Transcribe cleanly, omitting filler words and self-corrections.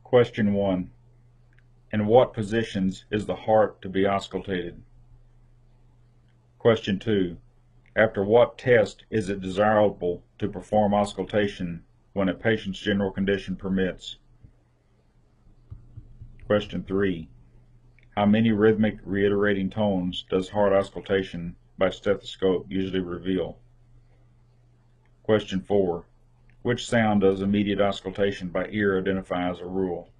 Question 1. In what positions is the heart to be auscultated? Question 2. After what test is it desirable to perform auscultation when a patient's general condition permits? Question 3. How many rhythmic reiterating tones does heart auscultation by stethoscope usually reveal? Question 4. Which sound does immediate auscultation by ear identify as a rule?